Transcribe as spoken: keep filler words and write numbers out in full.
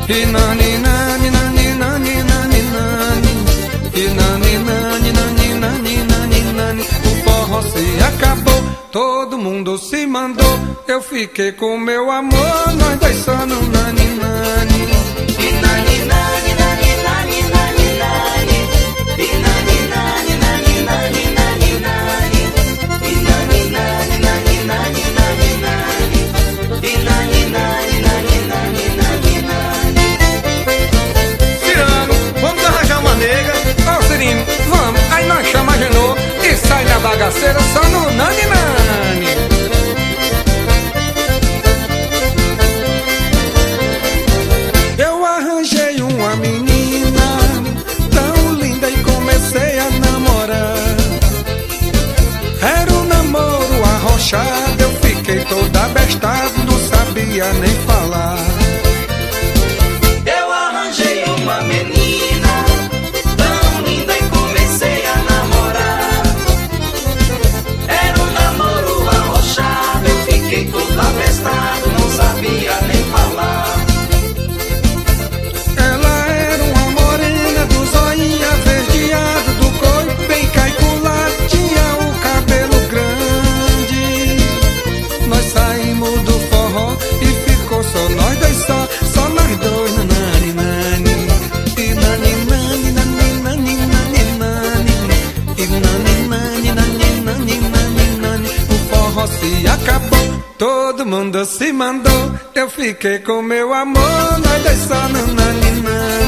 E nani, nani, nani, nani, nani, nani. E nani, nani, nani, nani, nani, nani. O forró se acabou, todo mundo se mandou. Eu fiquei com meu amor, nós dois só no nani, nani. E nani, nani, nani, nani, nani, nani. E nani, nani, nani, nani, nani, nani. E nani, nani, nani, nani, nani, nani. E nani, nani, nani, nani, nani, nani. Cirano, vamos arranjar uma nega. Ó, Cirino, vamos, aí nós chama a Genô e sai na bagaceira só no nani, nani. Eu arranjei uma menina tão linda e comecei a namorar. Era um namoro arrochado, eu fiquei toda abestado, não sabia nem falar. Eu arranjei uma menina tão linda e comecei a namorar. Era um namoro arrochado, eu fiquei todo abestado, não sabia nem falar. Ela era uma morena do zoinho averdeado, do corpo bem caiculado, tinha o cabelo grande. Nós saímos do forró e ficou só nós dois só, só nós dois no nani, nani. E nani, nani, nani, nani, nani, nani. E nani, nani, nani, nani, nani, nani. O forró se acabou, todo mundo se mandou. Eu fiquei com meu amor, nós dois só no nani, nani.